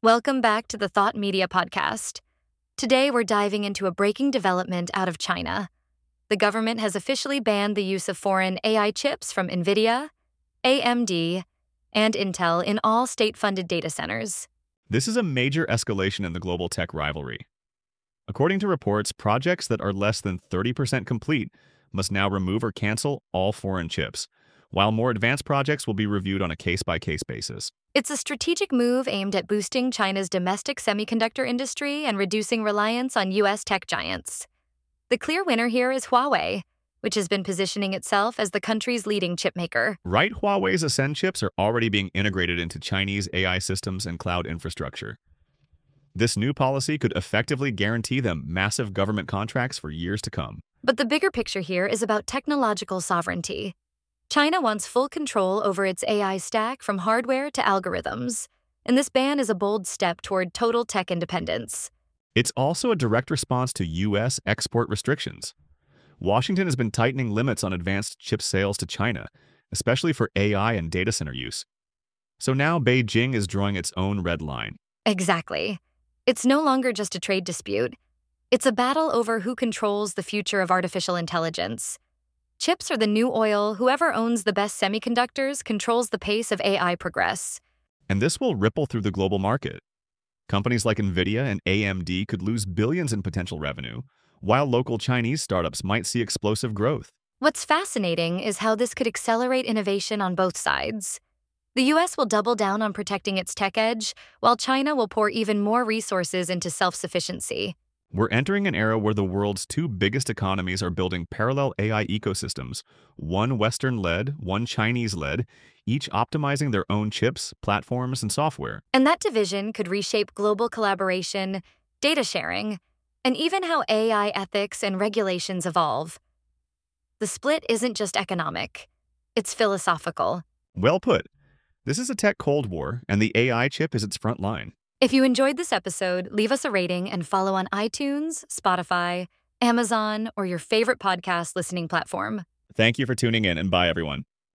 Welcome back to the Thought Media Podcast. Today, we're diving into a breaking development out of China. The government has officially banned the use of foreign AI chips from NVIDIA, AMD, and Intel in all state-funded data centers. This is a major escalation in the global tech rivalry. According to reports, projects that are less than 30% complete must now remove or cancel all foreign chips, while more advanced projects will be reviewed on a case-by-case basis. It's a strategic move aimed at boosting China's domestic semiconductor industry and reducing reliance on U.S. tech giants. The clear winner here is Huawei, which has been positioning itself as the country's leading chipmaker. Right, Huawei's Ascend chips are already being integrated into Chinese AI systems and cloud infrastructure. This new policy could effectively guarantee them massive government contracts for years to come. But the bigger picture here is about technological sovereignty. China wants full control over its AI stack from hardware to algorithms, and this ban is a bold step toward total tech independence. It's also a direct response to U.S. export restrictions. Washington has been tightening limits on advanced chip sales to China, especially for AI and data center use. So now Beijing is drawing its own red line. Exactly. It's no longer just a trade dispute. It's a battle over who controls the future of artificial intelligence. Chips are the new oil. Whoever owns the best semiconductors controls the pace of AI progress. And this will ripple through the global market. Companies like NVIDIA and AMD could lose billions in potential revenue, while local Chinese startups might see explosive growth. What's fascinating is how this could accelerate innovation on both sides. The U.S. will double down on protecting its tech edge, while China will pour even more resources into self-sufficiency. We're entering an era where the world's two biggest economies are building parallel AI ecosystems, one Western-led, one Chinese-led, each optimizing their own chips, platforms, and software. And that division could reshape global collaboration, data sharing, and even how AI ethics and regulations evolve. The split isn't just economic, it's philosophical. Well put. This is a tech Cold War, and the AI chip is its front line. If you enjoyed this episode, leave us a rating and follow on iTunes, Spotify, Amazon, or your favorite podcast listening platform. Thank you for tuning in, and bye, everyone.